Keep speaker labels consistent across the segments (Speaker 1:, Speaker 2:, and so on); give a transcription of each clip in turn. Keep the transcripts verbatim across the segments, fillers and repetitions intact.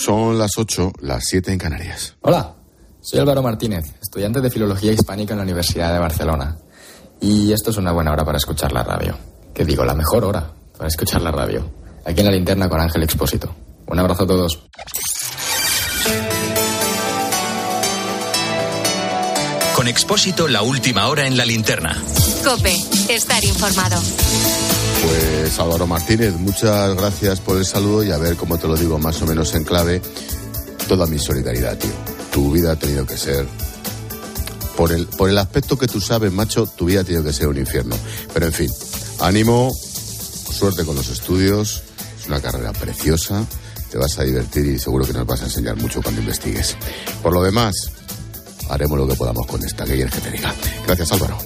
Speaker 1: Son las ocho, las siete en Canarias.
Speaker 2: Hola, soy Álvaro Martínez, estudiante de Filología Hispánica en la Universidad de Barcelona. Y esto es una buena hora para escuchar la radio. ¿Qué digo? La mejor hora para escuchar la radio. Aquí en La Linterna con Ángel Expósito. Un abrazo a todos.
Speaker 3: Con Expósito, la última hora en La Linterna.
Speaker 4: COPE, estar informado.
Speaker 1: Pues Álvaro Martínez, muchas gracias por el saludo y a ver cómo te lo digo más o menos en clave. Toda mi solidaridad, tío. Tu vida ha tenido que ser... Por el, por el aspecto que tú sabes, macho, tu vida ha tenido que ser un infierno. Pero en fin, ánimo, suerte con los estudios. Es una carrera preciosa. Te vas a divertir y seguro que nos vas a enseñar mucho cuando investigues. Por lo demás, haremos lo que podamos con esta. ¿Qué quieres que te diga? Gracias, Álvaro.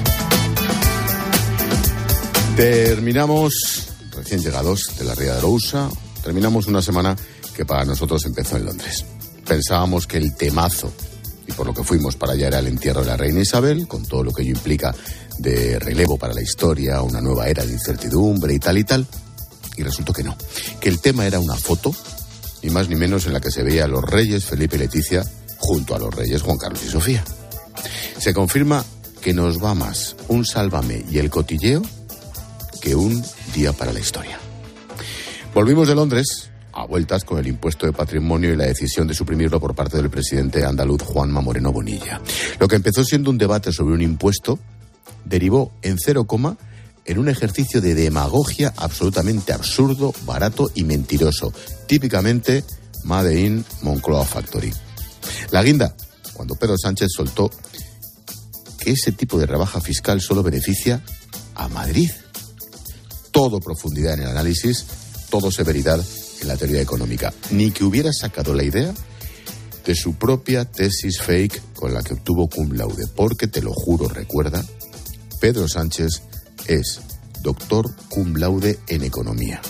Speaker 1: Terminamos, recién llegados de la Ría de Arousa, terminamos una semana que para nosotros empezó en Londres. Pensábamos que el temazo, y por lo que fuimos para allá, era el entierro de la reina Isabel, con todo lo que ello implica de relevo para la historia, una nueva era de incertidumbre y tal y tal. Y resultó que no, que el tema era una foto, ni más ni menos, en la que se veía a los reyes Felipe y Leticia junto a los reyes Juan Carlos y Sofía. Se confirma que nos va más un sálvame y el cotilleo que un día para la historia. Volvimos de Londres a vueltas con el impuesto de patrimonio y la decisión de suprimirlo por parte del presidente andaluz Juanma Moreno Bonilla. Lo que empezó siendo un debate sobre un impuesto derivó en cero coma en un ejercicio de demagogia absolutamente absurdo, barato y mentiroso, típicamente Made in Moncloa Factory. La guinda, cuando Pedro Sánchez soltó que ese tipo de rebaja fiscal solo beneficia a Madrid. Todo profundidad en el análisis, todo severidad en la teoría económica. Ni que hubiera sacado la idea de su propia tesis fake con la que obtuvo cum laude. Porque, te lo juro, recuerda, Pedro Sánchez es doctor cum laude en economía.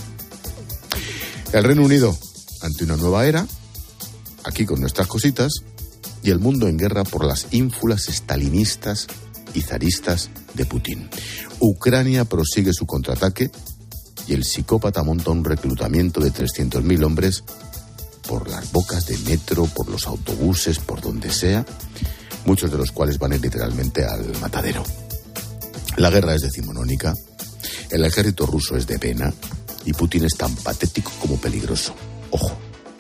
Speaker 1: El Reino Unido ante una nueva era, aquí con nuestras cositas, y el mundo en guerra por las ínfulas estalinistas y zaristas de Putin. Ucrania prosigue su contraataque y el psicópata monta un reclutamiento de trescientos mil hombres por las bocas de metro, por los autobuses, por donde sea, muchos de los cuales van a ir literalmente al matadero. La guerra es decimonónica, el ejército ruso es de pena y Putin es tan patético como peligroso. Ojo.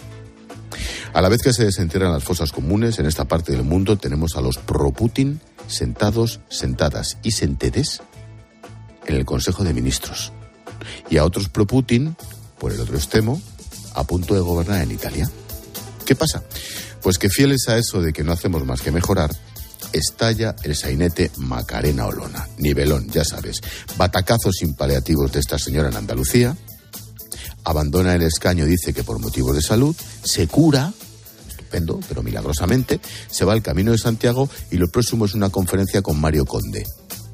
Speaker 1: A la vez que se desentierran las fosas comunes, en esta parte del mundo tenemos a los pro-Putin sentados, sentadas y sentedes en el Consejo de Ministros. Y a otros pro-Putin, por el otro extremo, a punto de gobernar en Italia. ¿Qué pasa? Pues que fieles a eso de que no hacemos más que mejorar, estalla el sainete Macarena Olona. Nivelón, ya sabes. Batacazos sin paliativos de esta señora en Andalucía. Abandona el escaño, dice que por motivos de salud. Se cura, estupendo, pero milagrosamente. Se va al Camino de Santiago y lo próximo es una conferencia con Mario Conde.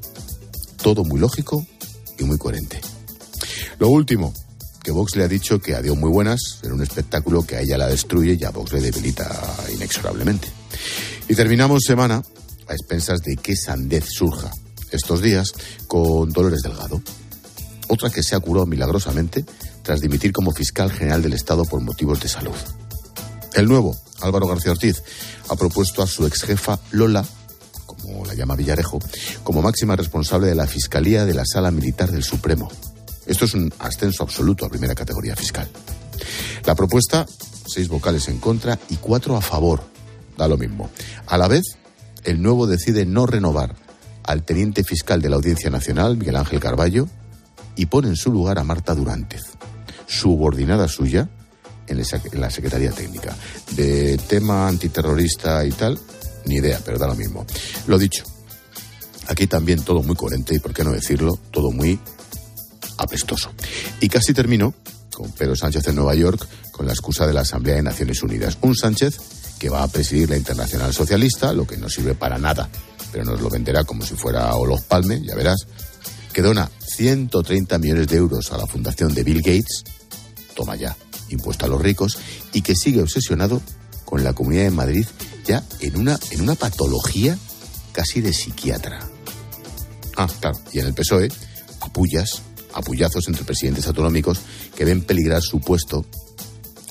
Speaker 1: Todo muy lógico y muy coherente. Lo último, que Vox le ha dicho que adiós muy buenas en un espectáculo que a ella la destruye y a Vox le debilita inexorablemente. Y terminamos semana a expensas de qué sandez surja estos días con Dolores Delgado, otra que se ha curado milagrosamente tras dimitir como fiscal general del Estado por motivos de salud. El nuevo, Álvaro García Ortiz, ha propuesto a su exjefa Lola, como la llama Villarejo, como máxima responsable de la Fiscalía de la Sala Militar del Supremo. Esto es un ascenso absoluto a primera categoría fiscal. La propuesta, seis vocales en contra y cuatro a favor. Da lo mismo. A la vez, el nuevo decide no renovar al teniente fiscal de la Audiencia Nacional, Miguel Ángel Carballo, y pone en su lugar a Marta Duránez, subordinada suya en la Secretaría Técnica. De tema antiterrorista y tal, ni idea, pero da lo mismo. Lo dicho, aquí también todo muy coherente y, por qué no decirlo, todo muy apestoso. Y casi termino con Pedro Sánchez en Nueva York con la excusa de la Asamblea de Naciones Unidas. Un Sánchez que va a presidir la Internacional Socialista, lo que no sirve para nada, pero nos lo venderá como si fuera Olof Palme, ya verás, que dona ciento treinta millones de euros a la fundación de Bill Gates, toma ya, impuesto a los ricos, y que sigue obsesionado con la Comunidad de Madrid ya en una, en una patología casi de psiquiatra. Ah, claro, y en el P S O E, apullas, apullazos entre presidentes autonómicos que ven peligrar su puesto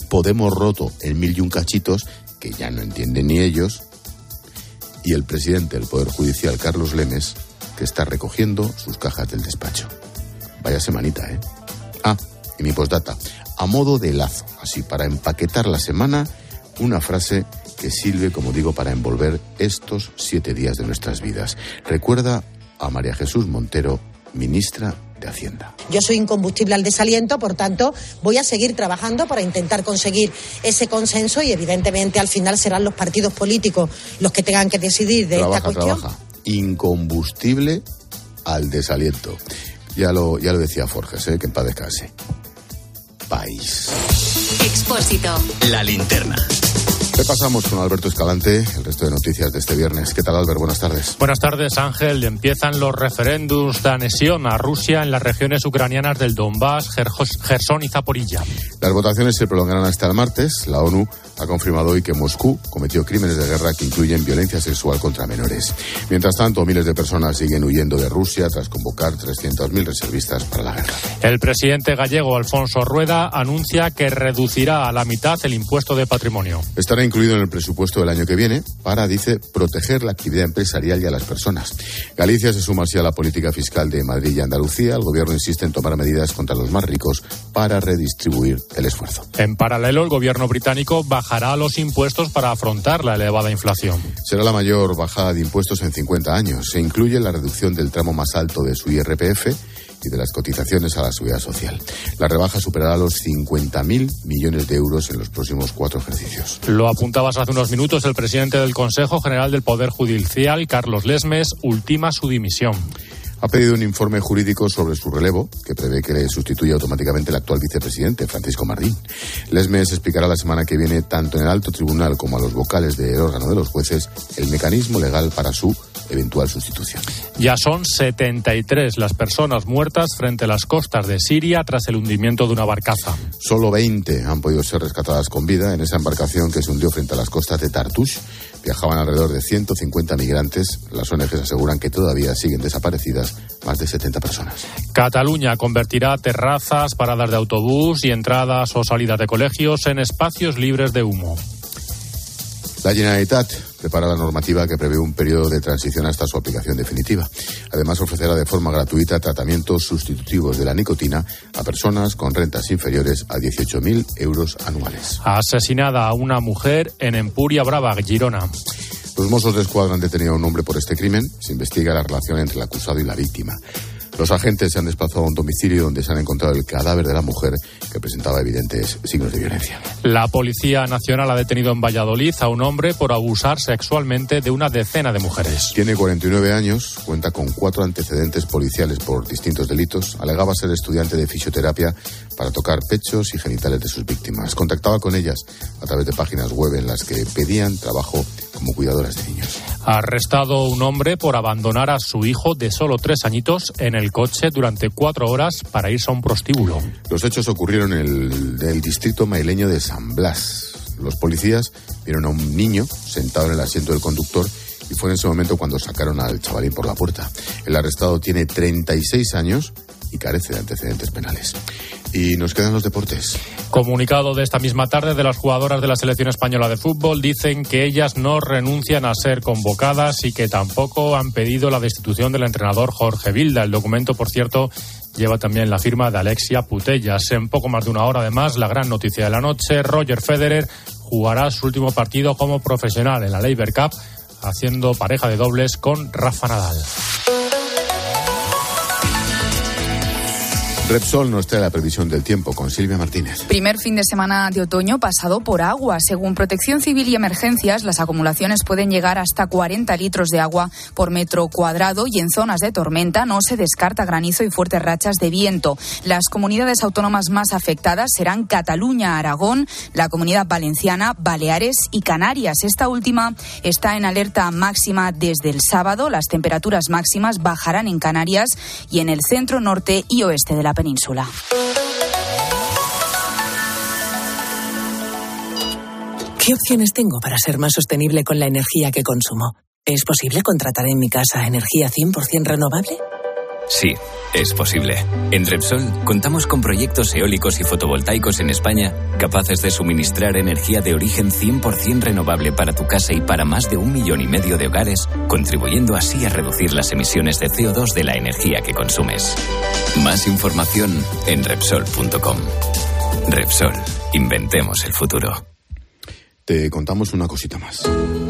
Speaker 1: Podemos roto en mil y un cachitos, que ya no entienden ni ellos, y el presidente del Poder Judicial, Carlos Lemes, que está recogiendo sus cajas del despacho. Vaya semanita, ¿eh? Ah, y mi postdata. A modo de lazo, así para empaquetar la semana, una frase que sirve, como digo, para envolver estos siete días de nuestras vidas. Recuerda a María Jesús Montero, ministra de Hacienda.
Speaker 5: Yo soy incombustible al desaliento, por tanto, voy a seguir trabajando para intentar conseguir ese consenso y, evidentemente, al final serán los partidos políticos los que tengan que decidir de
Speaker 1: trabaja,
Speaker 5: esta cuestión.
Speaker 1: Trabaja. Incombustible al desaliento. Ya lo, ya lo decía Forges, ¿eh? Que en paz descanse. País.
Speaker 4: Expósito.
Speaker 3: La linterna.
Speaker 1: Repasamos con Alberto Escalante el resto de noticias de este viernes. ¿Qué tal, Albert? Buenas tardes.
Speaker 6: Buenas tardes, Ángel. Empiezan los referéndums de anexión a Rusia en las regiones ucranianas del Donbass, Jersón y Zaporilla.
Speaker 1: Las votaciones se prolongarán hasta el martes. La ONU ha confirmado hoy que Moscú cometió crímenes de guerra que incluyen violencia sexual contra menores. Mientras tanto, miles de personas siguen huyendo de Rusia tras convocar trescientos mil reservistas para la guerra.
Speaker 6: El presidente gallego, Alfonso Rueda, anuncia que reducirá a la mitad el impuesto de patrimonio.
Speaker 1: Estará incluido en el presupuesto del año que viene para, dice, proteger la actividad empresarial y a las personas. Galicia se suma así a la política fiscal de Madrid y Andalucía. El gobierno insiste en tomar medidas contra los más ricos para redistribuir el esfuerzo.
Speaker 6: En paralelo, el gobierno británico bajará los impuestos para afrontar la elevada inflación.
Speaker 1: Será la mayor bajada de impuestos en cincuenta años. Se incluye la reducción del tramo más alto de su I R P F y de las cotizaciones a la seguridad social. La rebaja superará los cincuenta mil millones de euros en los próximos cuatro ejercicios.
Speaker 6: Lo apuntabas hace unos minutos, el presidente del Consejo General del Poder Judicial, Carlos Lesmes, ultima su dimisión.
Speaker 1: Ha pedido un informe jurídico sobre su relevo, que prevé que le sustituya automáticamente el actual vicepresidente, Francisco Martín. Lesmes explicará la semana que viene, tanto en el alto tribunal como a los vocales del órgano de los jueces, el mecanismo legal para su eventual sustitución.
Speaker 6: Ya son setenta y tres las personas muertas frente a las costas de Siria tras el hundimiento de una barcaza.
Speaker 1: Solo veinte han podido ser rescatadas con vida en esa embarcación que se hundió frente a las costas de Tartus. Viajaban alrededor de ciento cincuenta migrantes. Las O N Ges aseguran que todavía siguen desaparecidas más de setenta personas.
Speaker 6: Cataluña convertirá terrazas, paradas de autobús y entradas o salidas de colegios en espacios libres de humo.
Speaker 1: La Generalitat prepara la normativa que prevé un periodo de transición hasta su aplicación definitiva. Además, ofrecerá de forma gratuita tratamientos sustitutivos de la nicotina a personas con rentas inferiores a dieciocho mil euros anuales.
Speaker 6: Asesinada a una mujer en Empuria Brava, Girona.
Speaker 1: Los Mossos de Escuadra han detenido a un hombre por este crimen. Se investiga la relación entre el acusado y la víctima. Los agentes se han desplazado a un domicilio donde se han encontrado el cadáver de la mujer, que presentaba evidentes signos de violencia.
Speaker 6: La Policía Nacional ha detenido en Valladolid a un hombre por abusar sexualmente de una decena de mujeres.
Speaker 1: Tiene cuarenta y nueve años, cuenta con cuatro antecedentes policiales por distintos delitos. Alegaba ser estudiante de fisioterapia para tocar pechos y genitales de sus víctimas. Contactaba con ellas a través de páginas web en las que pedían trabajo como cuidadoras de niños.
Speaker 6: Ha arrestado un hombre por abandonar a su hijo de solo tres añitos en el coche durante cuatro horas para irse a un prostíbulo.
Speaker 1: Los hechos ocurrieron en el, el distrito madrileño de San Blas. Los policías vieron a un niño sentado en el asiento del conductor y fue en ese momento cuando sacaron al chavalín por la puerta. El arrestado tiene treinta y seis años y carece de antecedentes penales. Y nos quedan los deportes.
Speaker 6: Comunicado de esta misma tarde de las jugadoras de la selección española de fútbol, dicen que ellas no renuncian a ser convocadas y que tampoco han pedido la destitución del entrenador Jorge Vilda. El documento, por cierto, lleva también la firma de Alexia Putellas. En poco más de una hora, además, la gran noticia de la noche: Roger Federer jugará su último partido como profesional en la Laver Cup, haciendo pareja de dobles con Rafa Nadal.
Speaker 1: Repsol nos trae la previsión del tiempo con Silvia Martínez.
Speaker 7: Primer fin de semana de otoño pasado por agua. Según Protección Civil y Emergencias, las acumulaciones pueden llegar hasta cuarenta litros de agua por metro cuadrado y en zonas de tormenta no se descarta granizo y fuertes rachas de viento. Las comunidades autónomas más afectadas serán Cataluña, Aragón, la Comunidad Valenciana, Baleares y Canarias. Esta última está en alerta máxima desde el sábado. Las temperaturas máximas bajarán en Canarias y en el centro, norte y oeste de la península.
Speaker 8: ¿Qué opciones tengo para ser más sostenible con la energía que consumo? ¿Es posible contratar en mi casa energía cien por ciento renovable?
Speaker 9: Sí, es posible. En Repsol contamos con proyectos eólicos y fotovoltaicos en España capaces de suministrar energía de origen cien por ciento renovable para tu casa y para más de un millón y medio de hogares, contribuyendo así a reducir las emisiones de C O dos de la energía que consumes. Más información en Repsol punto com. Repsol, inventemos el futuro.
Speaker 1: Te contamos una cosita más.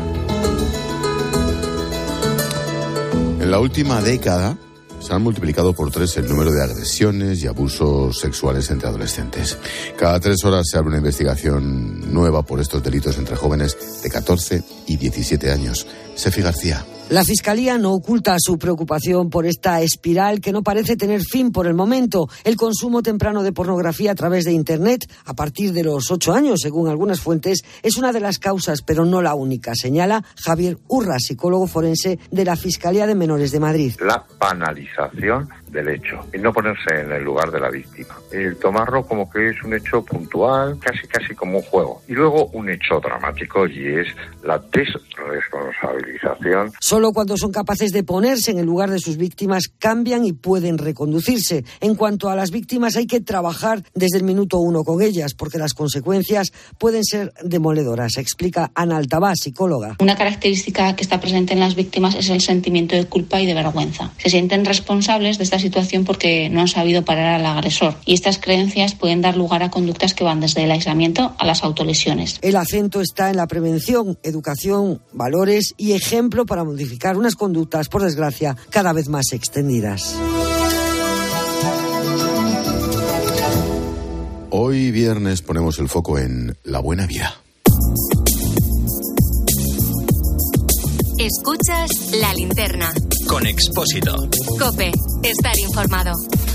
Speaker 1: En la última década se han multiplicado por tres el número de agresiones y abusos sexuales entre adolescentes. Cada tres horas se abre una investigación nueva por estos delitos entre jóvenes de catorce y diecisiete años. Sefi García.
Speaker 10: La Fiscalía no oculta su preocupación por esta espiral que no parece tener fin por el momento. El consumo temprano de pornografía a través de Internet, a partir de los ocho años, según algunas fuentes, es una de las causas, pero no la única, señala Javier Urra, psicólogo forense de la Fiscalía de Menores de Madrid.
Speaker 11: La banalización del hecho y no ponerse en el lugar de la víctima. El tomarlo como que es un hecho puntual, casi casi como un juego. Y luego un hecho dramático y es la desresponsabilización.
Speaker 10: Solo cuando son capaces de ponerse en el lugar de sus víctimas cambian y pueden reconducirse. En cuanto a las víctimas hay que trabajar desde el minuto uno con ellas porque las consecuencias pueden ser demoledoras, explica Ana Altabás, psicóloga.
Speaker 12: Una característica que está presente en las víctimas es el sentimiento de culpa y de vergüenza. Se sienten responsables de esta situación porque no han sabido parar al agresor y estas creencias pueden dar lugar a conductas que van desde el aislamiento a las autolesiones.
Speaker 10: El acento está en la prevención, educación, valores y ejemplo para modificar unas conductas, por desgracia, cada vez más extendidas.
Speaker 1: Hoy viernes ponemos el foco en la buena vida.
Speaker 4: Escuchas La Linterna.
Speaker 3: Con Expósito.
Speaker 4: COPE. Estar informado.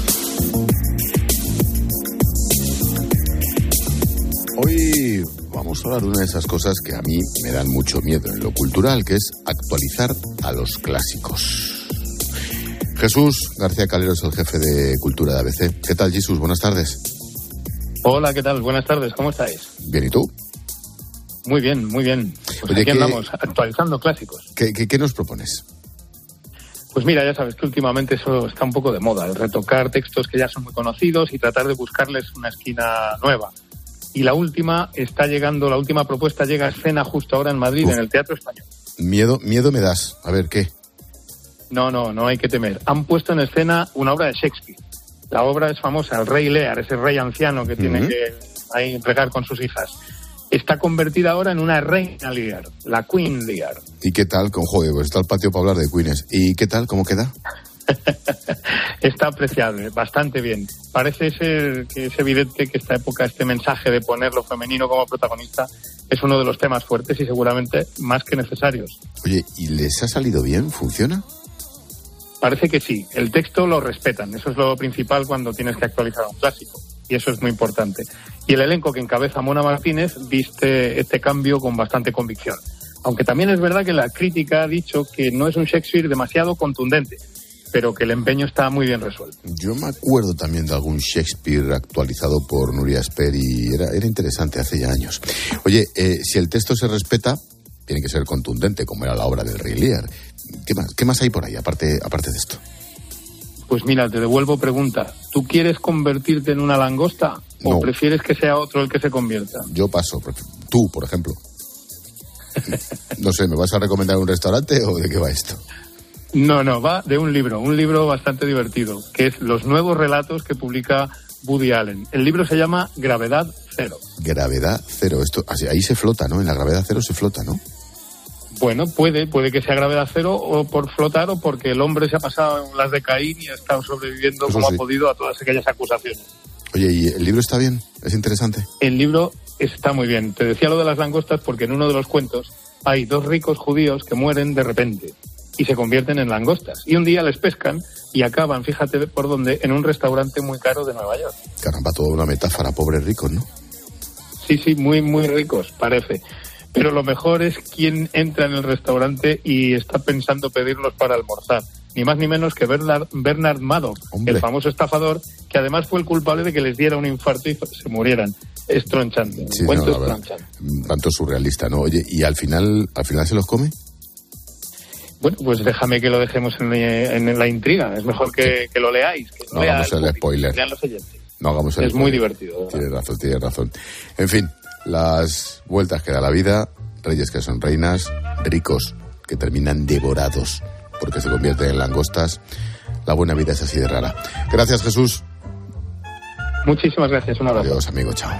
Speaker 1: Hoy vamos a hablar de una de esas cosas que a mí me dan mucho miedo en lo cultural, que es actualizar a los clásicos. Jesús García Calero es el jefe de Cultura de A B C. ¿Qué tal, Jesús? Buenas tardes.
Speaker 13: Hola, ¿qué tal? Buenas tardes, ¿cómo estáis?
Speaker 1: Bien, ¿y tú?
Speaker 13: Muy bien, muy bien. Pues
Speaker 1: Oye,
Speaker 13: aquí
Speaker 1: ¿qué,
Speaker 13: andamos, actualizando clásicos.
Speaker 1: ¿qué, qué, ¿Qué nos propones?
Speaker 13: Pues mira, ya sabes que últimamente eso está un poco de moda, el retocar textos que ya son muy conocidos y tratar de buscarles una esquina nueva. Y la última está llegando, la última propuesta llega a escena justo ahora en Madrid, Uf. en el Teatro Español.
Speaker 1: Miedo, miedo me das. A ver, ¿qué?
Speaker 13: No, no, no hay que temer. Han puesto en escena una obra de Shakespeare. La obra es famosa, el Rey Lear, ese rey anciano que uh-huh. tiene que ahí regar con sus hijas. Está convertida ahora en una reina Lear, la Queen Lear.
Speaker 1: ¿Y qué tal? Con joder, pues está el patio para hablar de queens. ¿Y qué tal? ¿Cómo queda?
Speaker 13: Está apreciable, bastante bien. Parece ser que es evidente que esta época, este mensaje de poner lo femenino como protagonista, es uno de los temas fuertes y seguramente más que necesarios.
Speaker 1: Oye, ¿y les ha salido bien? ¿Funciona?
Speaker 13: Parece que sí. El texto lo respetan. Eso es lo principal cuando tienes que actualizar un clásico. Y eso es muy importante. Y el elenco que encabeza Mona Martínez viste este cambio con bastante convicción. Aunque también es verdad que la crítica ha dicho que no es un Shakespeare demasiado contundente, pero que el empeño está muy bien resuelto.
Speaker 1: Yo me acuerdo también de algún Shakespeare actualizado por Nuria Esper y era, era interesante hace ya años. Oye, eh, si el texto se respeta, tiene que ser contundente, como era la obra del Rey Lear. ¿Qué más, qué más hay por ahí, aparte, aparte de esto?
Speaker 13: Pues mira, te devuelvo pregunta. ¿Tú quieres convertirte en una langosta o
Speaker 1: no.
Speaker 13: prefieres que sea otro el que se convierta?
Speaker 1: Yo paso. Tú, por ejemplo. No sé, ¿me vas a recomendar un restaurante o de qué va esto?
Speaker 13: No, no, va de un libro, un libro bastante divertido, que es Los nuevos relatos que publica Woody Allen. El libro se llama Gravedad Cero.
Speaker 1: Gravedad Cero, esto, ahí se flota, ¿no? En la gravedad cero se flota, ¿no?
Speaker 13: Bueno, puede, puede que sea gravedad cero o por flotar o porque el hombre se ha pasado en las de Caín y ha estado sobreviviendo Eso como sí. ha podido a todas aquellas acusaciones.
Speaker 1: Oye, ¿y el libro está bien? ¿Es interesante?
Speaker 13: El libro está muy bien. Te decía lo de las langostas porque en uno de los cuentos hay dos ricos judíos que mueren de repente y se convierten en langostas. Y un día les pescan y acaban, fíjate por dónde, en un restaurante muy caro de Nueva York.
Speaker 1: Caramba, toda una metáfora, pobres ricos, ¿no?
Speaker 13: Sí, sí, muy, muy ricos, parece. Pero lo mejor es quien entra en el restaurante y está pensando pedirlos para almorzar. Ni más ni menos que Bernard, Bernard Madoff, Hombre. el famoso estafador, que además fue el culpable de que les diera un infarto y se murieran. Es tronchante.
Speaker 1: Sí, no, es tronchante. Tanto surrealista, ¿no? Oye, ¿y al final, al final se los come?
Speaker 13: Bueno, pues déjame que lo dejemos en, en la intriga. Es mejor que, que lo leáis. Que
Speaker 1: no hagamos el, el spoiler.
Speaker 13: Lean los oyentes.
Speaker 1: No hagamos el
Speaker 13: Es
Speaker 1: spoiler.
Speaker 13: muy divertido.
Speaker 1: Tienes razón, tienes razón. En fin, las vueltas que da la vida, reyes que son reinas, ricos que terminan devorados porque se convierten en langostas. La buena vida es así de rara. Gracias, Jesús.
Speaker 13: Muchísimas gracias. Un abrazo.
Speaker 1: Adiós, amigo. Chao.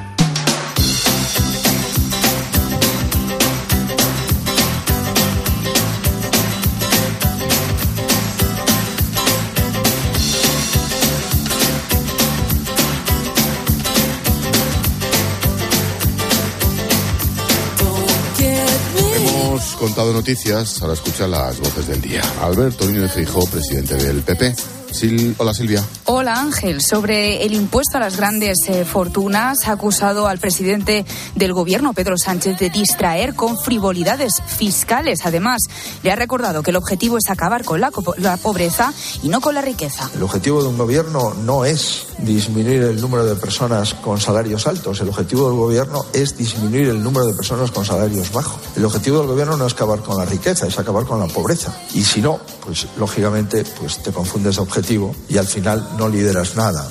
Speaker 1: Contado noticias, ahora escucha las voces del día. Alberto Núñez Feijóo, presidente del P P. Sil... Hola, Silvia.
Speaker 7: Hola, Ángel. Sobre el impuesto a las grandes eh, fortunas, ha acusado al presidente del gobierno, Pedro Sánchez, de distraer con frivolidades fiscales. Además, le ha recordado que el objetivo es acabar con la, la pobreza y no con la riqueza.
Speaker 14: El objetivo de un gobierno no es disminuir el número de personas con salarios altos. El objetivo del gobierno es disminuir el número de personas con salarios bajos. El objetivo del gobierno no es acabar con la riqueza, es acabar con la pobreza. Y si no, pues lógicamente pues te confundes de objetivo y al final no lideras nada.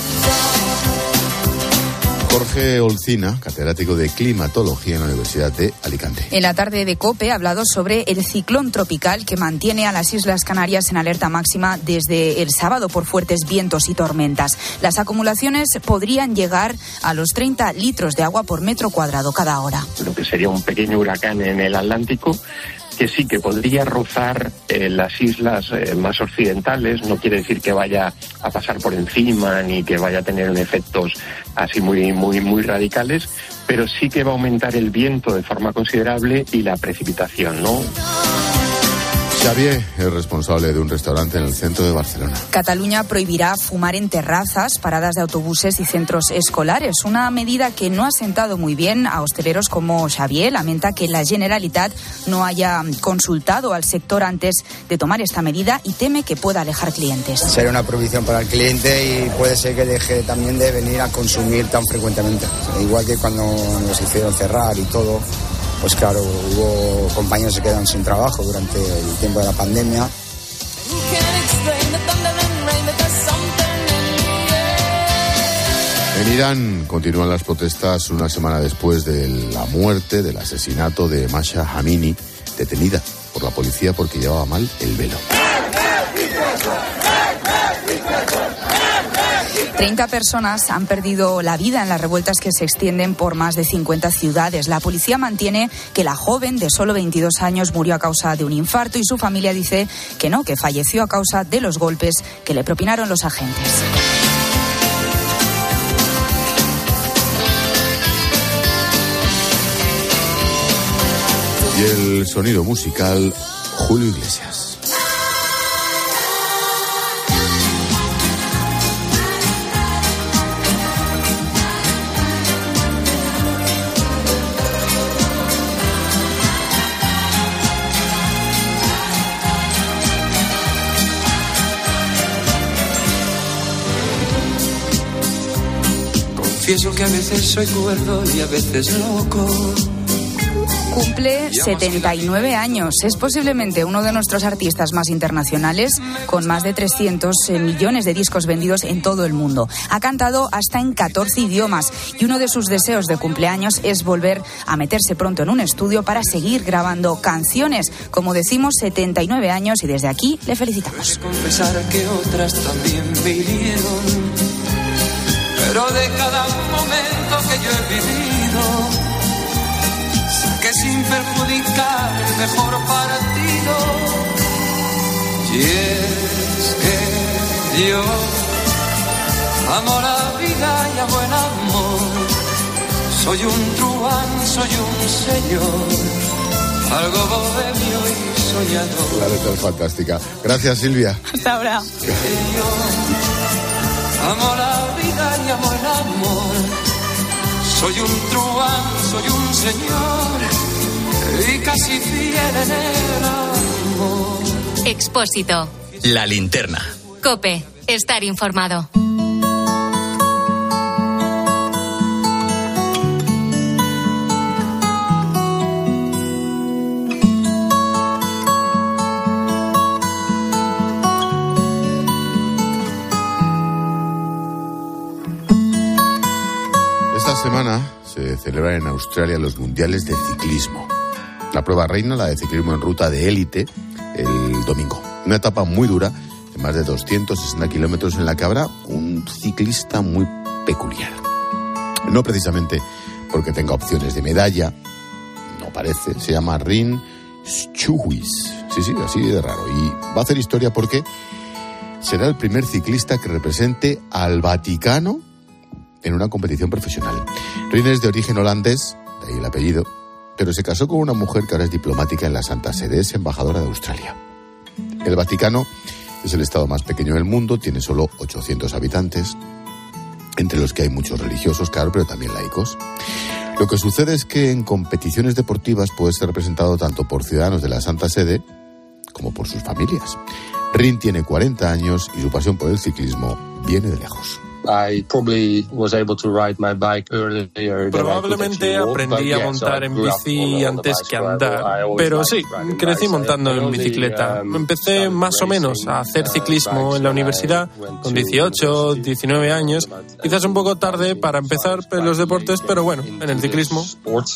Speaker 1: Jorge Olcina, catedrático de climatología en la Universidad de Alicante.
Speaker 7: En la tarde de COPE ha hablado sobre el ciclón tropical que mantiene a las Islas Canarias en alerta máxima desde el sábado por fuertes vientos y tormentas. Las acumulaciones podrían llegar a los treinta litros de agua por metro cuadrado cada hora.
Speaker 15: Lo que sería un pequeño huracán en el Atlántico, que sí, que podría rozar eh, las islas eh, más occidentales. No quiere decir que vaya a pasar por encima ni que vaya a tener efectos así muy, muy, muy radicales, pero sí que va a aumentar el viento de forma considerable y la precipitación, ¿no?
Speaker 1: Xavier es responsable de un restaurante en el centro de Barcelona.
Speaker 7: Cataluña prohibirá fumar en terrazas, paradas de autobuses y centros escolares. Una medida que no ha sentado muy bien a hosteleros como Xavier. Lamenta que la Generalitat no haya consultado al sector antes de tomar esta medida y teme que pueda alejar clientes.
Speaker 16: Será una prohibición para el cliente y puede ser que deje también de venir a consumir tan frecuentemente. Igual que cuando nos hicieron cerrar y todo. Pues claro, hubo compañeros que quedaron sin trabajo durante el tiempo de la pandemia.
Speaker 1: En Irán continúan las protestas una semana después de la muerte, del asesinato de Masha Amini, detenida por la policía porque llevaba mal el velo.
Speaker 7: treinta personas han perdido la vida en las revueltas que se extienden por más de cincuenta ciudades. La policía mantiene que la joven de solo veintidós años murió a causa de un infarto y su familia dice que no, que falleció a causa de los golpes que le propinaron los agentes.
Speaker 1: Y el sonido musical, Julio Iglesias.
Speaker 17: Confieso que a veces soy cuerdo y a veces loco.
Speaker 7: Cumple setenta y nueve años. Es posiblemente uno de nuestros artistas más internacionales, con más de trescientos millones de discos vendidos en todo el mundo. Ha cantado hasta en catorce idiomas y uno de sus deseos de cumpleaños es volver a meterse pronto en un estudio para seguir grabando canciones. Como decimos, setenta y nueve años y desde aquí le felicitamos.
Speaker 17: Confesar que otras también vinieron, pero de cada momento que yo he vivido, que sin perjudicar el mejor partido. Y es que yo amo la vida y amo el amor. Soy un truán, soy un señor, algo bohemio y soñador.
Speaker 1: La letra es fantástica. Gracias, Silvia.
Speaker 7: Hasta ahora.
Speaker 17: Que yo amo la vida y amo el amor. Soy un truán, soy un señor y casi fiel en el amor.
Speaker 4: Expósito.
Speaker 3: La linterna.
Speaker 4: COPE. Estar informado.
Speaker 1: celebrar en Australia los mundiales de ciclismo. La prueba reina, la de ciclismo en ruta de élite, el domingo. Una etapa muy dura, de más de doscientos sesenta kilómetros, en la que habrá un ciclista muy peculiar. No precisamente porque tenga opciones de medalla, no parece, se llama Rin Schuwis. Sí, sí, así de raro. Y va a hacer historia porque será el primer ciclista que represente al Vaticano en una competición profesional. Rin es de origen holandés, de ahí el apellido, pero se casó con una mujer que ahora es diplomática en la Santa Sede, es embajadora de Australia. El Vaticano es el estado más pequeño del mundo, tiene solo ochocientos habitantes, entre los que hay muchos religiosos, claro, pero también laicos. Lo que sucede es que en competiciones deportivas puede ser representado tanto por ciudadanos de la Santa Sede como por sus familias. Rin tiene cuarenta años y su pasión por el ciclismo viene de lejos.
Speaker 18: Probablemente aprendí a montar en bici antes que andar, pero sí, crecí montando en bicicleta. Empecé más o menos a hacer ciclismo en la universidad con dieciocho, diecinueve años, quizás un poco tarde para empezar en los deportes, pero bueno, en el ciclismo.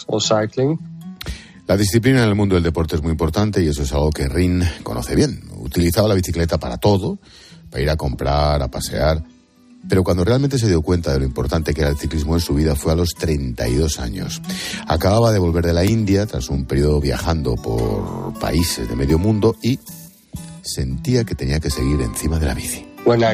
Speaker 1: La disciplina en el mundo del deporte es muy importante y eso es algo que Rin conoce bien. Utilizaba la bicicleta para todo, para ir a comprar, a pasear. Pero cuando realmente se dio cuenta de lo importante que era el ciclismo en su vida fue a los treinta y dos años. Acababa de volver de la India tras un periodo viajando por países de medio mundo y sentía que tenía que seguir encima de la bici.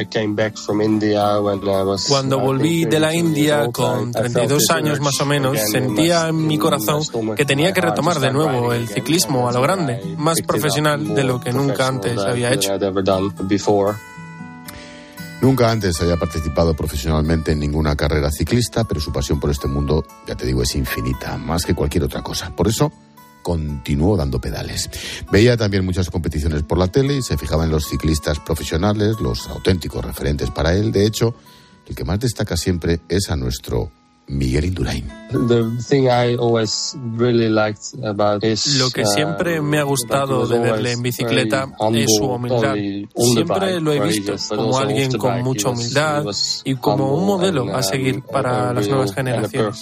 Speaker 18: Cuando volví de la India con treinta y dos años más o menos, sentía en mi corazón que tenía que retomar de nuevo el ciclismo a lo grande, más profesional de lo que nunca antes había hecho.
Speaker 1: Nunca antes había participado profesionalmente en ninguna carrera ciclista, pero su pasión por este mundo, ya te digo, es infinita, más que cualquier otra cosa. Por eso continuó dando pedales. Veía también muchas competiciones por la tele y se fijaba en los ciclistas profesionales, los auténticos referentes para él. De hecho, el que más destaca siempre es a nuestro Miguel Indurain.
Speaker 18: Lo que siempre me ha gustado de verle en bicicleta es su humildad. Siempre lo he visto como alguien con mucha humildad y como un modelo a seguir para las nuevas generaciones.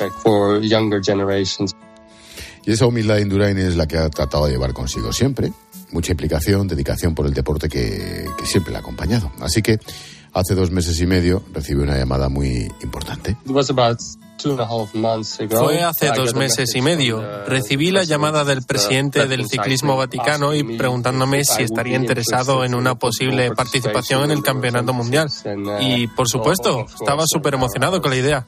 Speaker 1: Y esa humildad de Indurain es la que ha tratado de llevar consigo siempre. Mucha implicación, dedicación por el deporte que, que siempre le ha acompañado. Así que hace dos meses y medio recibió una llamada muy importante.
Speaker 18: Fue hace dos meses y medio. Recibí la llamada del presidente del Ciclismo Vaticano y preguntándome si estaría interesado en una posible participación en el Campeonato Mundial. Y, por supuesto, estaba súper emocionado con la idea.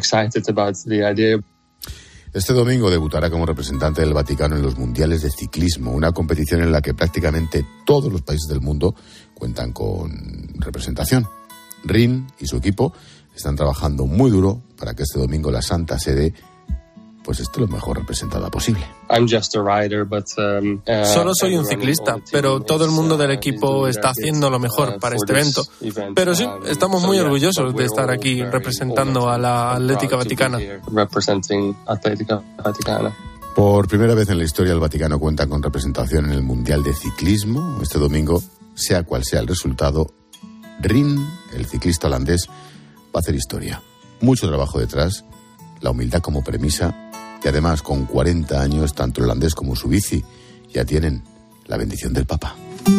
Speaker 1: Este domingo debutará como representante del Vaticano en los Mundiales de Ciclismo, una competición en la que prácticamente todos los países del mundo cuentan con representación. Rin y su equipo están trabajando muy duro para que este domingo la Santa Sede pues esté lo mejor representada posible.
Speaker 18: Solo soy un ciclista, pero todo el mundo del equipo está haciendo lo mejor para este evento. Pero sí, estamos muy orgullosos de estar aquí representando a la Atlética Vaticana.
Speaker 1: Por primera vez en la historia el Vaticano cuenta con representación en el Mundial de Ciclismo. Este domingo, sea cual sea el resultado, Rin, el ciclista holandés, va a hacer historia. Mucho trabajo detrás, la humildad como premisa y además con cuarenta años tanto el holandés como su bici ya tienen la bendición del Papa.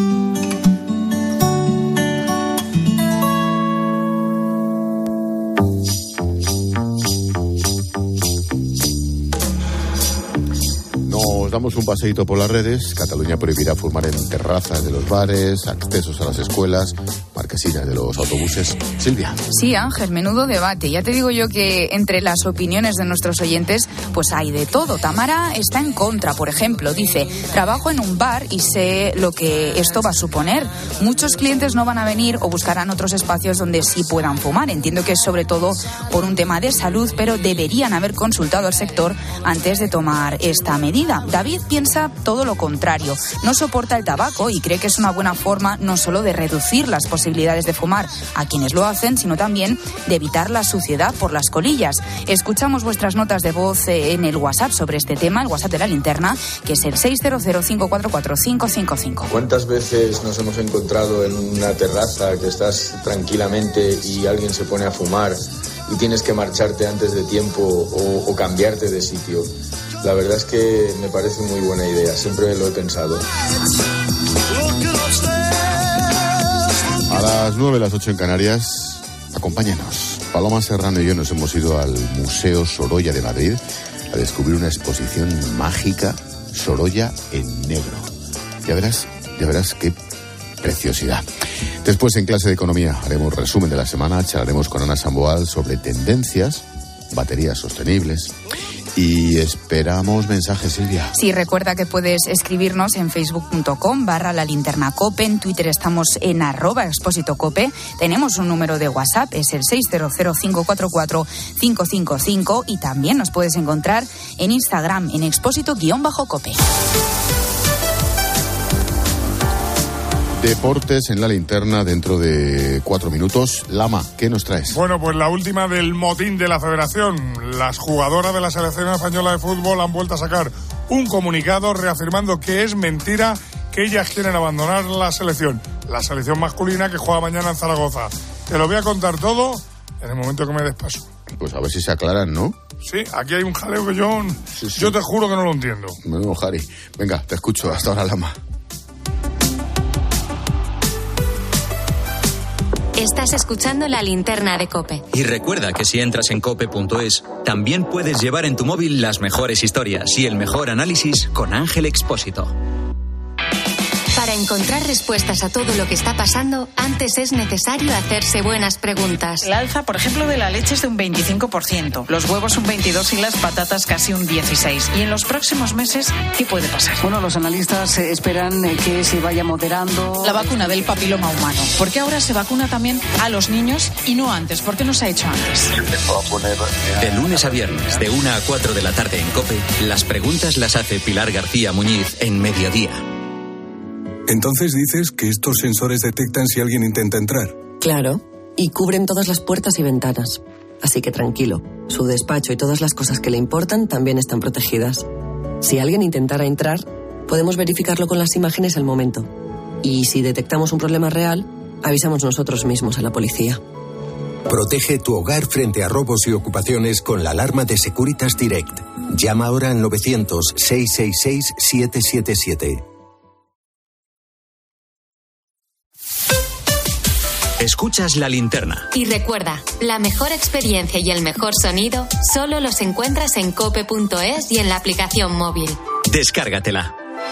Speaker 1: Nos damos un paseíto por las redes. Cataluña prohibirá fumar en terrazas de los bares, accesos a las escuelas, marquesinas de los autobuses. Silvia.
Speaker 7: Sí, Ángel, menudo debate. Ya te digo yo que entre las opiniones de nuestros oyentes pues hay de todo. Tamara está en contra, por ejemplo. Dice, trabajo en un bar y sé lo que esto va a suponer. Muchos clientes no van a venir o buscarán otros espacios donde sí puedan fumar. Entiendo que es sobre todo por un tema de salud, pero deberían haber consultado al sector antes de tomar esta medida. David piensa todo lo contrario. No soporta el tabaco y cree que es una buena forma no solo de reducir las posibilidades de fumar a quienes lo hacen, sino también de evitar la suciedad por las colillas. Escuchamos vuestras notas de voz en el WhatsApp sobre este tema, el WhatsApp de la linterna, que es el seis cero cero cinco cuatro cuatro cinco cinco cinco.
Speaker 19: ¿Cuántas veces nos hemos encontrado en una terraza que estás tranquilamente y alguien se pone a fumar y tienes que marcharte antes de tiempo o, o cambiarte de sitio. La verdad es que me parece muy buena idea, siempre lo he pensado.
Speaker 1: A las nueve, las ocho en Canarias, acompáñanos. Paloma Serrano y yo nos hemos ido al Museo Sorolla de Madrid a descubrir una exposición mágica, Sorolla en negro. Ya verás, ya verás qué preciosidad. Después, en clase de economía, haremos resumen de la semana, charlaremos con Ana Samboal sobre tendencias, baterías sostenibles. Y esperamos mensajes, Silvia.
Speaker 7: Sí, recuerda que puedes escribirnos en facebook.com barra la linterna cope. En Twitter estamos en arroba expósito cope. Tenemos un número de WhatsApp, es el seis cero cero, cinco cuatro cuatro, cinco cinco cinco. Y también nos puedes encontrar en Instagram en expósito-cope.
Speaker 1: Deportes en la linterna dentro de cuatro minutos. Lama, ¿qué nos traes?
Speaker 20: Bueno, pues la última del motín de la Federación. Las jugadoras de la selección española de fútbol han vuelto a sacar un comunicado reafirmando que es mentira que ellas quieren abandonar la selección. La selección masculina que juega mañana en Zaragoza. Te lo voy a contar todo en el momento que me des paso.
Speaker 1: Pues a ver si se aclaran, ¿no?
Speaker 20: Sí, aquí hay un jaleo que yo, sí, sí. yo te juro que no lo entiendo.
Speaker 1: Bueno, Jari, venga, te escucho. Hasta ahora, Lama.
Speaker 4: Estás escuchando La Linterna de COPE.
Speaker 3: Y recuerda que si entras en cope punto es, también puedes llevar en tu móvil las mejores historias y el mejor análisis con Ángel Expósito.
Speaker 4: Para encontrar respuestas a todo lo que está pasando, antes es necesario hacerse buenas preguntas.
Speaker 21: El alza, por ejemplo, de la leche es de un veinticinco por ciento, los huevos un veintidós por ciento y las patatas casi un dieciséis por ciento. Y en los próximos meses, ¿qué puede pasar?
Speaker 22: Bueno, los analistas esperan que se vaya moderando
Speaker 21: la vacuna del papiloma humano. ¿Por qué ahora se vacuna también a los niños y no antes? ¿Por qué no se ha hecho antes?
Speaker 3: De lunes a viernes, de una a cuatro de la tarde en COPE, las preguntas las hace Pilar García Muñiz en Mediodía.
Speaker 23: Entonces dices que estos sensores detectan si alguien intenta entrar.
Speaker 24: Claro, y cubren todas las puertas y ventanas. Así que tranquilo, su despacho y todas las cosas que le importan también están protegidas. Si alguien intentara entrar, podemos verificarlo con las imágenes al momento. Y si detectamos un problema real, avisamos nosotros mismos a la policía.
Speaker 25: Protege tu hogar frente a robos y ocupaciones con la alarma de Securitas Direct. Llama ahora al novecientos, seiscientos sesenta y seis, setecientos setenta y siete.
Speaker 3: Escuchas La Linterna.
Speaker 4: Y recuerda, la mejor experiencia y el mejor sonido solo los encuentras en cope punto es y en la aplicación móvil.
Speaker 3: Descárgatela.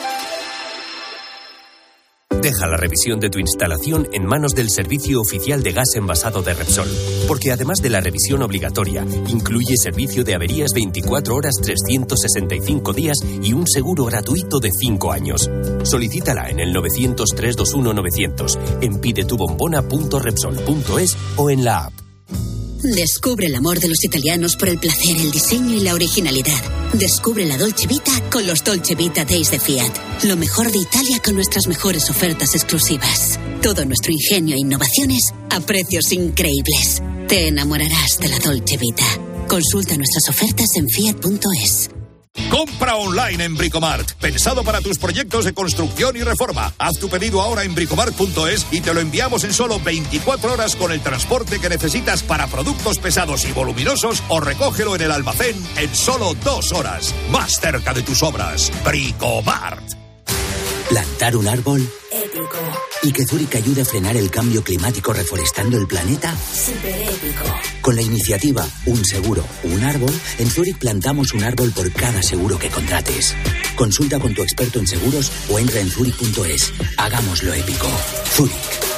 Speaker 26: Deja la revisión de tu instalación en manos del Servicio Oficial de Gas Envasado de Repsol, porque además de la revisión obligatoria, incluye servicio de averías veinticuatro horas trescientos sesenta y cinco días y un seguro gratuito de cinco años. Solicítala en el novecientos, trescientos veintiuno, novecientos, en pidetubombona punto repsol punto es o en la app.
Speaker 27: Descubre el amor de los italianos por el placer, el diseño y la originalidad. Descubre la Dolce Vita con los Dolce Vita Days de Fiat. Lo mejor de Italia con nuestras mejores ofertas exclusivas. Todo nuestro ingenio e innovaciones a precios increíbles. Te enamorarás de la Dolce Vita. Consulta nuestras ofertas en fiat punto es.
Speaker 28: Compra online en Bricomart, pensado para tus proyectos de construcción y reforma. Haz tu pedido ahora en bricomart punto es y te lo enviamos en solo veinticuatro horas con el transporte que necesitas para productos pesados y voluminosos, o recógelo en el almacén en solo dos horas. Más cerca de tus obras. Bricomart.
Speaker 29: ¿Plantar un árbol? Épico. ¿Y que Zurich ayude a frenar el cambio climático reforestando el planeta?
Speaker 30: Súper épico.
Speaker 29: Con la iniciativa Un Seguro, Un Árbol, en Zurich plantamos un árbol por cada seguro que contrates. Consulta con tu experto en seguros o entra en zurich punto es. Hagámoslo épico. Zurich.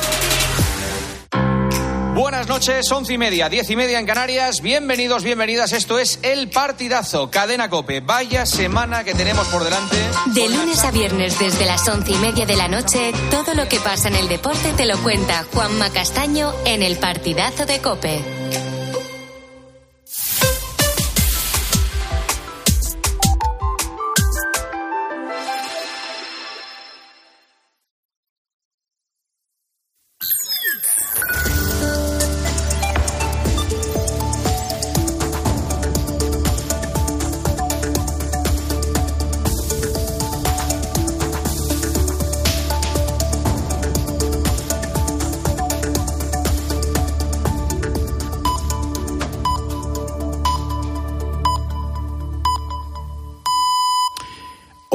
Speaker 31: Buenas noches, once y media, diez y media en Canarias. Bienvenidos, bienvenidas. Esto es El Partidazo, Cadena COPE. Vaya semana que tenemos por delante.
Speaker 4: De lunes a viernes, desde las once y media de la noche, todo lo que pasa en el deporte te lo cuenta Juanma Castaño en El Partidazo de COPE.